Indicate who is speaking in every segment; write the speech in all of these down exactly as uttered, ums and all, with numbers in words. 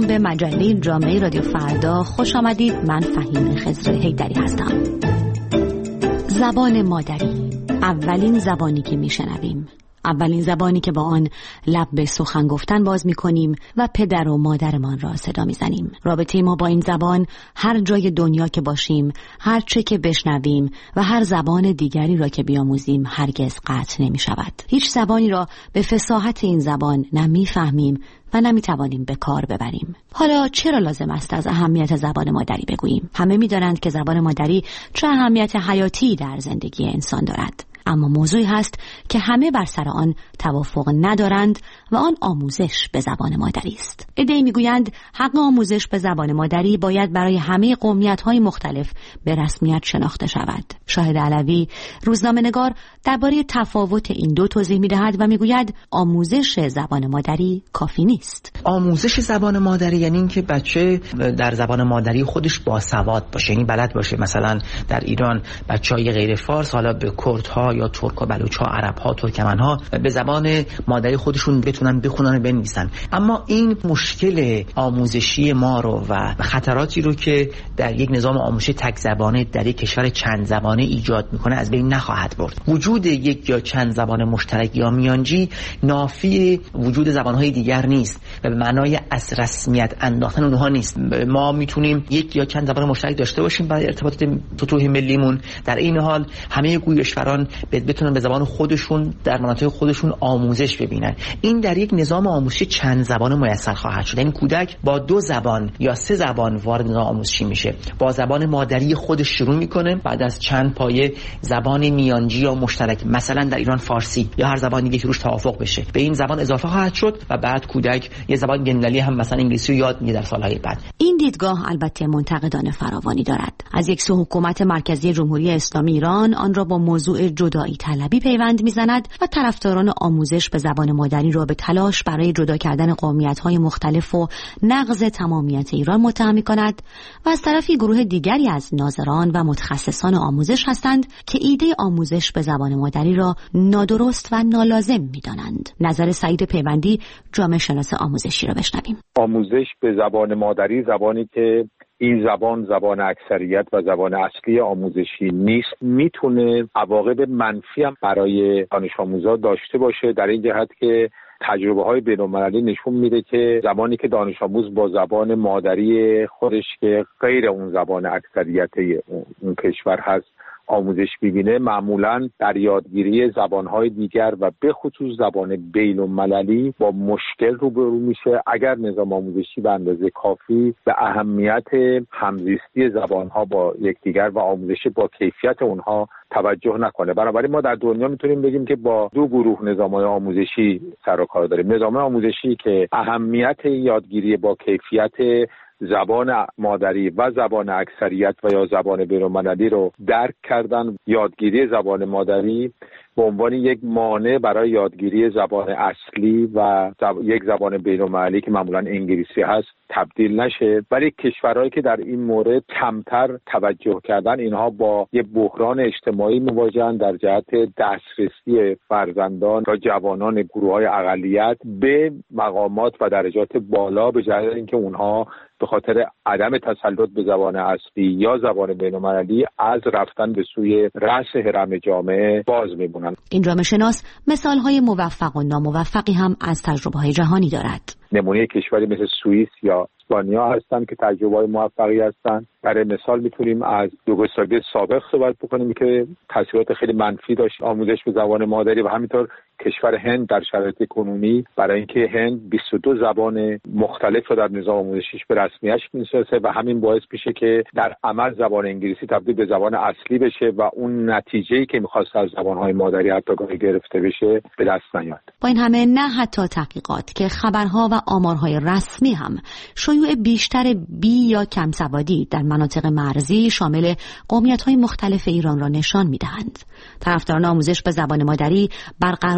Speaker 1: سلام به مجله جامعه رادیو فردا، خوش آمدید. من فهیم خضر حیدری هستم. زبان مادری، اولین زبانی که میشنویم، اولین زبانی که با آن لب به سخن گفتن باز میکنیم و پدر و مادرمان را صدا میزنیم. رابطه ما با این زبان هر جای دنیا که باشیم، هر چه که بشنویم و هر زبان دیگری را که بیاموزیم هرگز قطع نمیشود. هیچ زبانی را به فصاحت این زبان نمیفهمیم و نمیتوانیم به کار ببریم. حالا چرا لازم است از اهمیت زبان مادری بگوییم؟ همه میدانند که زبان مادری چه اهمیت حیاتی در زندگی انسان دارد. اما موضوعی هست که همه بر سر آن توافق ندارند و آن آموزش به زبان مادری است. عده‌ای میگویند حق آموزش به زبان مادری باید برای همه قومیت‌های مختلف به رسمیت شناخته شود. شاهد علوی، روزنامه‌نگار، درباره تفاوت این دو توضیح می‌دهد و میگوید آموزش زبان مادری کافی نیست.
Speaker 2: آموزش زبان مادری یعنی اینکه بچه در زبان مادری خودش باسواد باشه، یعنی بلد باشه. مثلا در ایران بچه‌های غیر فارس، حالا به کردها یا ترک و بلوچ‌ها، عرب‌ها، ترکمن‌ها به زبان مادری خودشون بتونن بخونن و بنویسن. اما این مشکل آموزشی ما رو و خطراتی رو که در یک نظام آموزشی تک زبانه در یک کشور چند زبانه ایجاد میکنه از بین نخواهد برد. وجود یک یا چند زبان مشترک یا میانجی نافی وجود زبان‌های دیگر نیست و به معنای از رسمیت انداختن اونها نیست. ما میتونیم یک یا چند زبان مشترک داشته باشیم برای ارتباطات سطوح ملیمون، در این حال همه گویشوران بتونن به زبان خودشون در مناطق خودشون آموزش ببینن. این در یک نظام آموزشی چند زبانه میسر خواهد شد. یعنی کودک با دو زبان یا سه زبان وارد نظام آموزشی میشه. با زبان مادری خودش شروع میکنه، بعد از چند پایه زبان میانجی یا مشترک، مثلا در ایران فارسی یا هر زبان دیگه که روش توافق بشه، به این زبان اضافه خواهد شد و بعد کودک یه زبان بین‌المللی هم مثلا انگلیسی رو یاد میگیره در سالهای بعد.
Speaker 1: این دیدگاه البته منتقدان فراوانی دارد. از یک سو حکومت مرکزی جمهوری اسلامی ایران آن را با موضوع جدایی طلبی پیوند میزند و طرفداران آموزش به زبان مادری را به تلاش برای جدا کردن قومیت‌های مختلف و نقض تمامیت ایران متهم می‌کند و از طرفی گروه دیگری از ناظران و متخصصان آموزش هستند که ایده آموزش به زبان مادری را نادرست و نالازم می‌دانند. نظر سعید پیوندی، جامعه شناس آموزشی را بشنویم.
Speaker 3: آموزش به زبان مادری، زبانی که این زبان زبان اکثریت و زبان اصلی آموزشی نیست، میتونه عواقب منفی هم برای دانش آموزا داشته باشه، در این جهت که تجربه های بین‌المللی نشون میده که زمانی که دانش آموز با زبان مادری خودش که غیر اون زبان اکثریت اون کشور هست آموزش ببینه، معمولاً در یادگیری زبان‌های دیگر و به خصوص زبان بین‌المللی با مشکل روبرو میشه اگر نظام آموزشی به اندازه کافی به اهمیت همزیستی زبان‌ها با یکدیگر و آموزش با کیفیت اونها توجه نکنه. بنابراین ما در دنیا میتونیم بگیم که با دو گروه نظام‌های آموزشی سر و کار داریم. نظام آموزشی که اهمیت یادگیری با کیفیت زبان مادری و زبان اکثریت و یا زبان بین‌المللی رو درک کردن، یادگیری زبان مادری به عنوان یک مانع برای یادگیری زبان اصلی و زب... یک زبان بین‌المللی که معمولاً انگلیسی هست تبدیل نشه. ولی کشورهایی که در این مورد کمتر توجه کردن، اینها با یک بحران اجتماعی مواجهن در جهت دسترسی فرزندان و جوانان گروه‌های اقلیت به مقامات و درجات بالا، به جهت اینکه اونها به خاطر عدم تسلط به زبان اصلی یا زبان بین‌المللی از رفتن به سوی رأس هرم جامعه باز می‌مونن.
Speaker 1: این جامعه شناس مثال‌های موفق و ناموفقی هم از تجربه‌های جهانی دارد.
Speaker 3: نمونه کشوری مثل سوئیس یا اسپانیا هستند که تجربه‌های موفقی هستند. برای مثال میتونیم از یوگسلاوی سابق صحبت بکنیم که تاثیرات خیلی منفی داشت آموزش به زبان مادری، و همینطور کشور هند در شرایط کنونی برای اینکه هند بیست و دو زبان مختلف رو در نظام آموزشیش به رسمیت می‌شناسه و همین باعث میشه که در عمل زبان انگلیسی تبدیل به زبان اصلی بشه و اون نتیجه‌ای که می‌خواست از زبان‌های مادری حتی گاهی گرفته بشه به دست نیاد.
Speaker 1: با این همه نه حتی تحقیقات که خبرها و آمارهای رسمی هم شیوع بیشتر بی یا کم سوادی در مناطق مرزی شامل قومیت‌های مختلف ایران را نشان می‌دهند. طرفداران آموزش به زبان مادری برقرار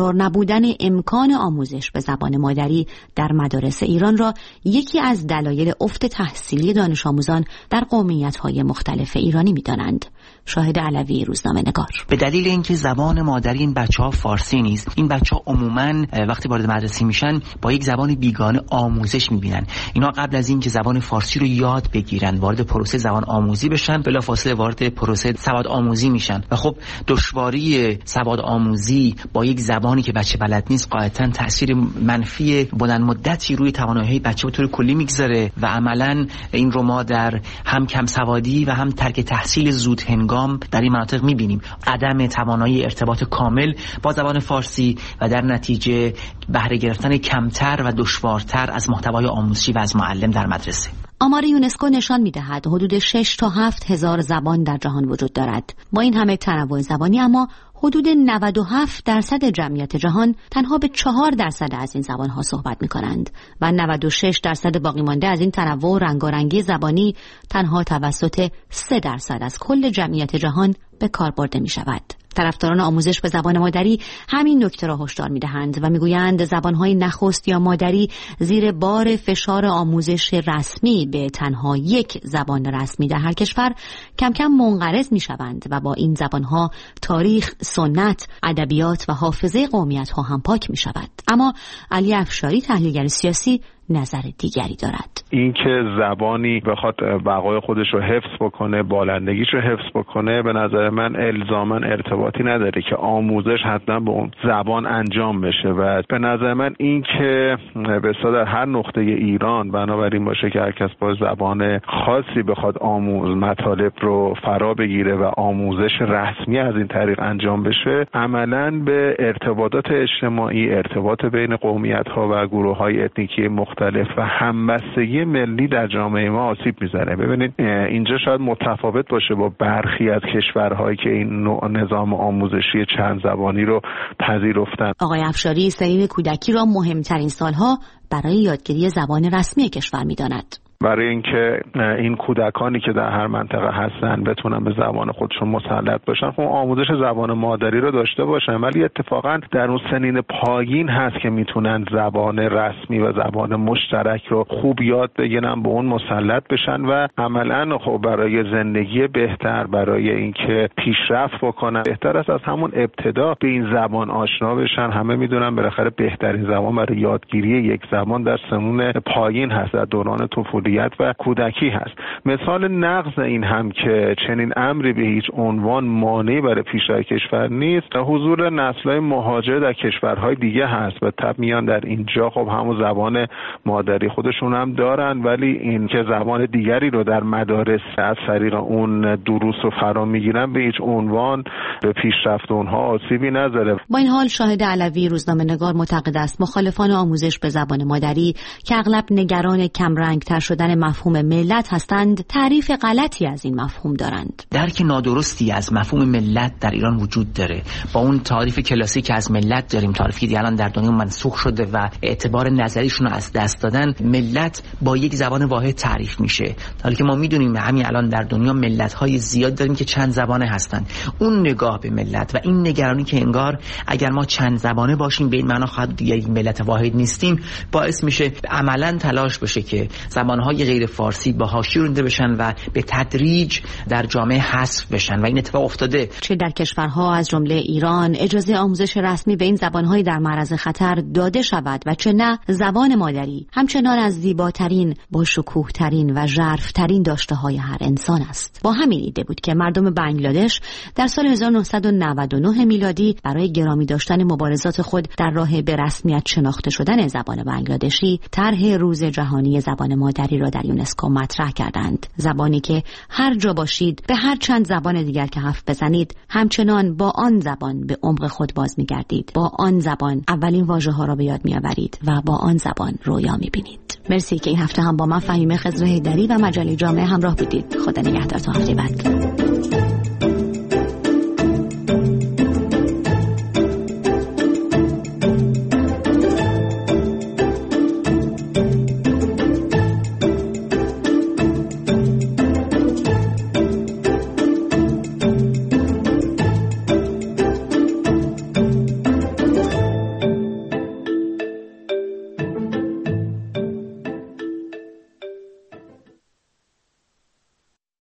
Speaker 1: قرار نبودن امکان آموزش به زبان مادری در مدارس ایران را یکی از دلایل افت تحصیلی دانش آموزان در قومیت‌های مختلف ایرانی می‌دانند. شاهد علوی، روزنامه‌نگار.
Speaker 2: به دلیل اینکه زبان مادری این بچه‌ها فارسی نیست، این بچه‌ها عموماً وقتی وارد مدرسه میشن با یک زبان بیگانه آموزش می‌بینن. اینا قبل از اینکه زبان فارسی رو یاد بگیرن، وارد پروسه زبان آموزی بشن، بلافاصله وارد پروسه سواد آموزی میشن و خب دشواری سواد آموزی با یک زبانی که بچه بلد نیست قاعدتاً تأثیر منفی بلند مدتی روی توانایی بچه به طور کلی میگذاره و عملاً این رو ما در هم کم سوادی و هم ترک تحصیل زود هنگام در این مناطق میبینیم. عدم توانایی ارتباط کامل با زبان فارسی و در نتیجه بهره گرفتن کمتر و دشوارتر از محتوای آموزشی و از معلم در مدرسه.
Speaker 1: آمار یونسکو نشان می‌دهد حدود شش تا هفت هزار زبان در جهان وجود دارد. با این همه تنوع زبانی اما حدود نود و هفت درصد جمعیت جهان تنها به چهار درصد از این زبان‌ها صحبت می‌کنند و نود و شش درصد باقی مانده از این تنوع و رنگارنگی زبانی تنها توسط سه درصد از کل جمعیت جهان به کار برده می‌شود. طرفداران آموزش به زبان مادری همین نکته را هشدار می‌دهند و می‌گویند زبان‌های نخست یا مادری زیر بار فشار آموزش رسمی به تنها یک زبان رسمی در هر کشور کم کم منقرض می‌شوند و با این زبان‌ها تاریخ، سنت، ادبیات و حافظه قومیت‌ها هم پاک می‌شود. اما علی افشاری، تحلیلگر سیاسی، نظر دیگری دارد.
Speaker 4: این که زبانی بخواد بقای خودش رو حفظ بکنه، بالندگیش رو حفظ بکنه، به نظر من الزاماً ارتباطی نداره که آموزش حتما به اون زبان انجام بشه و به نظر من این که به اصطلاح در هر نقطه ایران بنابراین باشه که هر کس با زبان خاصی بخواد آموز مطالب رو فرا بگیره و آموزش رسمی از این طریق انجام بشه، عملاً به ارتباطات اجتماعی، ارتباط بین قومیت‌ها و گروه‌های اتنیکی مختلف و همبستگی ملی در جامعه ما آسیب میزنه. ببینید اینجا شاید متفاوت باشه با برخی از کشورهایی که این نوع نظام آموزشی چند زبانی رو پذیرفتن.
Speaker 1: آقای افشاری سنین کودکی را مهمترین سالها برای یادگیری زبان رسمی کشور می‌داند.
Speaker 4: برای اینکه این کودکانی که در هر منطقه هستن بتونن به زبان خودشون مسلط باشن، خب آموزش زبان مادری رو داشته باشن، ولی اتفاقا در اون سنین پایین هست که میتونن زبان رسمی و زبان مشترک رو خوب یاد بگیرن، به اون مسلط بشن و عملاً خب برای زندگی بهتر، برای اینکه پیشرفت بکنن، بهتر است از همون ابتدا به این زبان آشنا بشن. همه میدونن بالاخره بهترین زبان برای یادگیری یک زبان در سنین پایین هست، در دوران طفولیت و کودکی هست. مثال نقض این هم که چنین امری به هیچ عنوان مانعی برای پیشرفت کشور نیست، حضور نسل‌های مهاجر در کشورهای دیگه هست و تب میان در اینجا خب همون زبان مادری خودشون هم دارن، ولی این که زبان دیگری رو در مدارس از طریق اون دروس رو فرا میگیرن به هیچ عنوان به پیشرفت اونها آسیبی نداره.
Speaker 1: با این حال شاهد علوی، روزنامه‌نگار، معتقد است مخالفان آموزش به زبان مادری که اغلب نگران کمرنگ‌تر شدن مفهوم ملت هستند، تعریف غلطی از این مفهوم دارند.
Speaker 2: درک نادرستی از مفهوم ملت در ایران وجود داره. با اون تعریف کلاسیک از ملت داریم، تعریفی که الان در دنیا منسوخ شده و اعتبار نظریشون رو از دست دادن، ملت با یک زبان واحد تعریف میشه. حالا که ما میدونیم همین الان در دنیا ملت‌های زیاد داریم که چند زبانه هستن. اون نگاه به ملت و این نگرانی که انگار اگر ما چند زبانه باشیم به این معنا خواهد یک ملت واحد نیستیم، باعث میشه عملاً تلاش بشه که زبان‌های غیر فارسی با حاشیه رانده بشن و به تدریج در جامعه حذف بشن و این اتفاق افتاده.
Speaker 1: چه در کشورها از جمله ایران اجازه آموزش رسمی به این زبان‌های در معرض خطر داده شود و چه نه، زبان مادری همچنان از زیباترین، با شکوه‌ترین و ژرف‌ترین داشته‌های هر انسان است. با همین ایده بود که مردم بنگلادش در سال هزار و نهصد و نود و نه میلادی برای گرامی داشتن مبارزات خود در راه به رسمیت شناخته شدن زبان بنگلادشی، طرح روز جهانی زبان مادری را در یونسکو مطرح کردند. زبانی که هر جا باشید به هر چند زبان دیگر که حرف بزنید همچنان با آن زبان به عمق خود باز می‌گردید، با آن زبان اولین واژه‌ها را به یاد می‌آورید و با آن زبان رویا می‌بینید. مرسی که این هفته هم با من فهیمه خضر حیدری و مجله جامعه همراه بودید. خدا نگهدار تا هفته بعد.